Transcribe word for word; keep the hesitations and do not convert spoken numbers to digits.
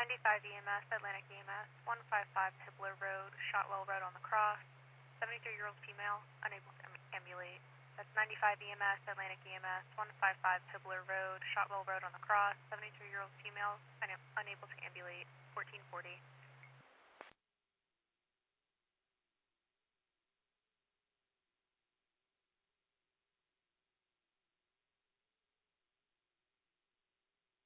ninety-five E M S, Atlantic E M S, one five five Hibbler Road, Shotwell Road on the cross, seventy-three-year-old female, unable to ambulate. That's ninety-five E M S, Atlantic E M S, one five five Hibbler Road, Shotwell Road on the cross, seventy-three-year-old female, unable to ambulate, fourteen forty.